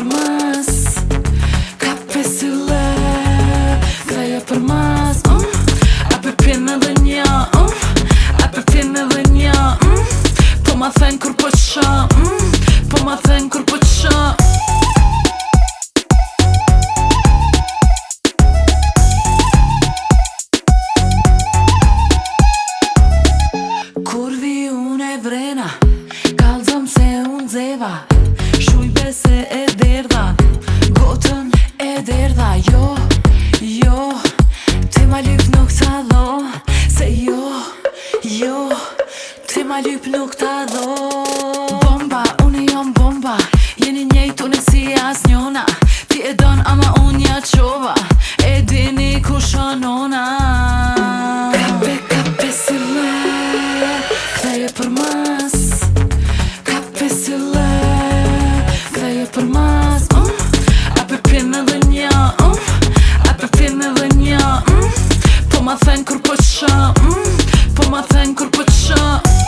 për mas, ka pesile, ktheje për mas, a përpjen edhe një, a përpjen edhe një, po ma then kur po qa, po ma then kur po qa. Kur vi unë e vrena, kallzom se unë zeva, shujbe se e derdha, gotën e derdha. Jo, jo, ti ma lyp nuk ta dho, se jo, ti ma lyp nuk ta dho. Bomba, unë jom bomba, jeni njejt unë si as njona, ti e don ama unë ja qova, e dini ku shonona. Kape sile, ktheje për mas, ka pesile, ktheje për mas, a përpjen edhe një, a përpjen edhe një, po ma then kur po qa, po ma then kur po qa.